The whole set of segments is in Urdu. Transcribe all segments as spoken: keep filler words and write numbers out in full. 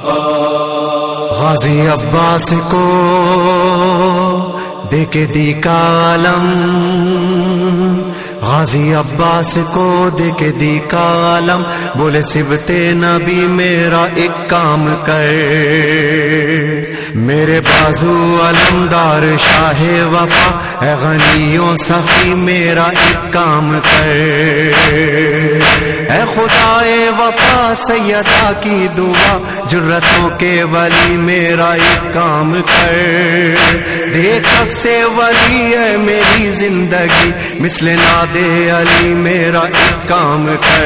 غازی عباس کو دے کے دی کالم، غازی عباس کو دے کے دی کالم، بولے صبت نبی میرا ایک کام کر، میرے بازو علمدار شاہ وفا اے غنیوں سخی میرا ایک کام کر، اے خدائے وفا سیدہ کی دعا جرتوں کے ولی میرا ایک کام کر، دیکھ حق سے ولی ہے میری زندگی مثل نادے علی میرا ایک کام کر،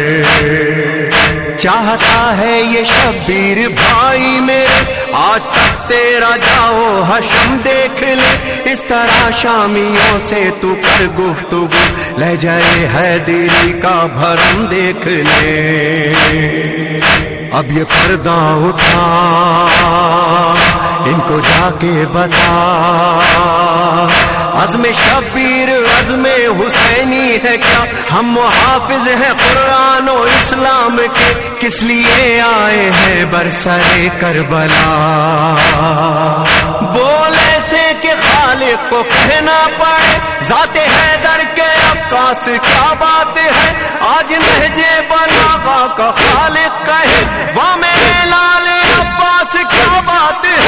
چاہتا ہے یہ شبیر بھائی میرے آج سب تیرا جاؤ حشم دیکھ لے، اس طرح شامیوں سے تو کر گفتگو لے جائے حیدری کا بھرم دیکھ لے، اب یہ پردہ اٹھا ان کو جا کے بتا، عزم شبیر عزم حسینی ہے کیا، ہم محافظ ہیں قرآن و اسلام کے، کس لیے آئے ہیں برسرے کربلا، بول ایسے کہ خالق کو کہنا پڑے، ذات حیدر کے عکاس کیا بات ہے، آج نہجے بلاغا کا خالق کہے، وہ میرے لال عباس کیا بات ہے،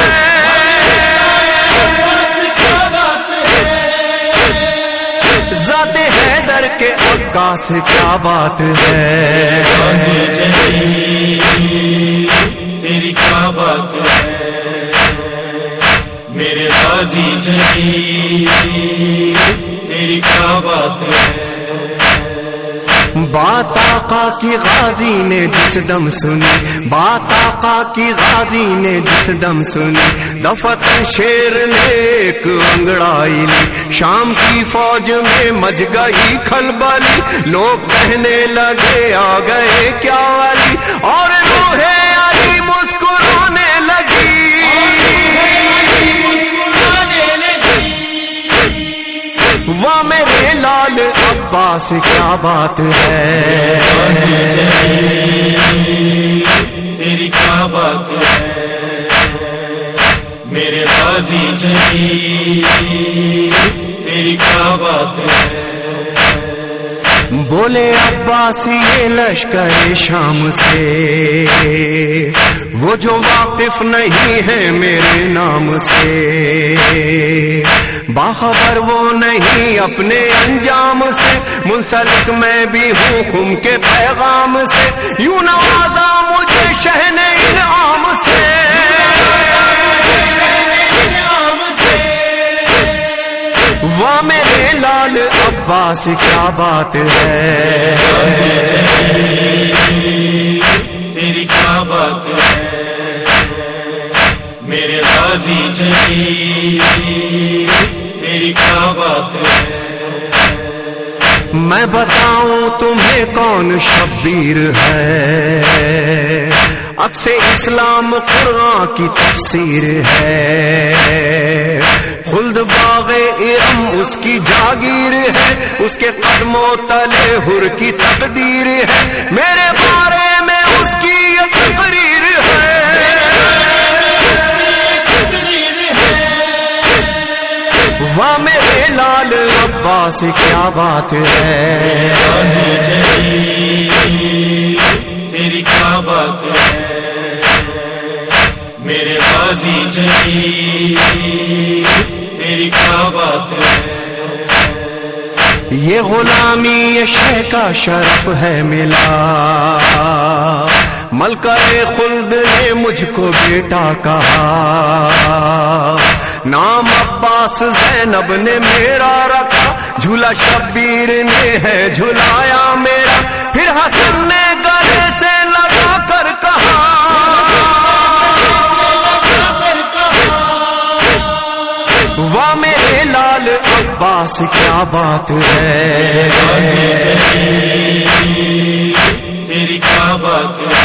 ذات حیدر کے عکاس کیا بات ہے، تیری کیا بات ہے میرے غازی جلیل، تیری کیا بات ہے، بات آقا کی غازی نے جس دم سنی، بات آقا کی غازی نے جس دم سنی، دفعت شیر نے ایک انگڑائی لی، شام کی فوج میں مچ گئی کھلبلی، لوگ کہنے لگے آ گئے کیا علی، اور روح علی مسکرانے لگی، واہ میرے لال عباس کیا بات ہے، تیری کیا بات ہے میرے غازی جلیل، تیری کیا بات ہے، بولے عباس یہ لشکر شام سے وہ جو واقف نہیں ہے میرے نام سے، باخبر وہ نہیں اپنے انجام سے، منسلک میں بھی ہوں خم کے پیغام سے، یوں نوازا مجھے شہن انعام سے، واہ میرے لال عباس کیا بات ہے، تیری کیا بات ہے میرے غازی جلیل، تیری کیا بات ہے، میں بتاؤں تمہیں کون شبیر ہے، عکس اسلام قرآن کی تفسیر ہے، خلد باغ ارم اس کی جاگیر ہے، اس کے قدموں تلے حر کی تقدیر ہے، میرے بارے میں اس کی یہ تقریر ہے، واہ میرے لال عباس کیا بات ہے، تیری کیا بات ہے میرے غازی جلیل، تیری کیا بات ہے، یہ غلامی یہ شے کا شرف ہے ملا، ملکہ خلد نے مجھ کو بیٹا کہا، نام عباس زینب نے میرا رکھا، جھولا شبیر نے ہے جھلایا میرا، پھر حسن نے گلے سے لگا کر کہا، واہ میرے لال عباس کیا بات ہے، تیری کیا بات ہے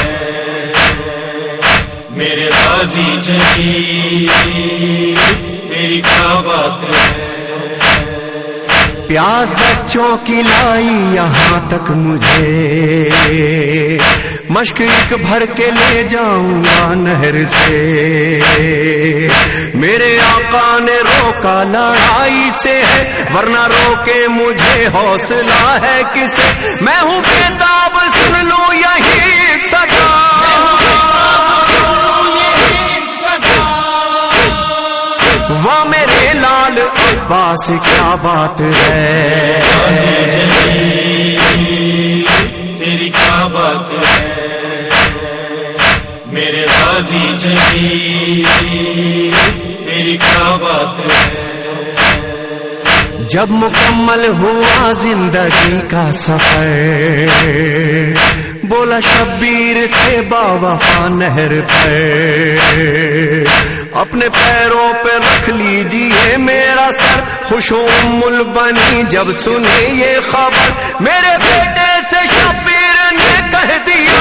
میرے غازی جلیل، تیری کیا بات ہے، پیاس بچوں کی لائی یہاں تک مجھے، مشک ایک بھر کے لے جاؤں گا نہر سے، میرے آقا نے روکا لڑائی سے ہے، ورنہ روکے مجھے حوصلہ ہے کسے، میں ہوں بےتاب سن لو یہی ایک صدا، واہ میرے لال عباس کیا بات ہے، تیری کیا بات ہے، میرے غازی جلیل تیری کیا بات ہے۔ جب مکمل ہوا زندگی کا سفر، بولا شبیر سے باوفا نہر پر، اپنے پیروں پہ رکھ لیجئے میرا سر، خوش ام بنی جب سنی یہ خبر، میرے بیٹے سے شبیر نے کہہ دیا،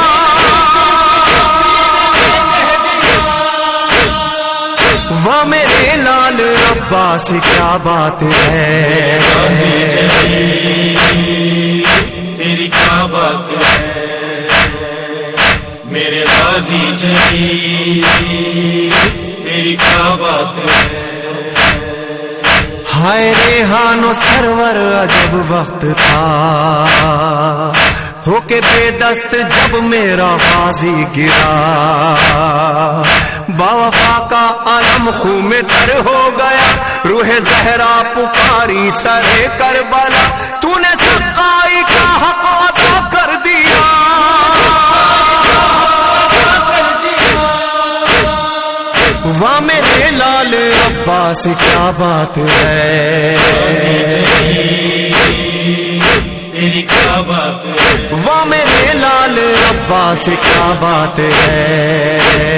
واہ میرے لال عباس کیا بات ہے، تیری کیا بات ہے، میرے غازی جلیل تیری کیا بات ہے۔ ہائے ریحان و سرور عجب وقت تھا، ہو کے بے دست جب میرا غازی گرا، باوفا کا علم خوں میں تر ہو گیا، روح زہرا پکاری سرے کربلا، تو نے سقائی کا حق ادا کر دیا، واہ میرے لال عباس کیا بات ہے، تیری کیا بات ہے، واہ میرے لال عباس کیا بات ہے۔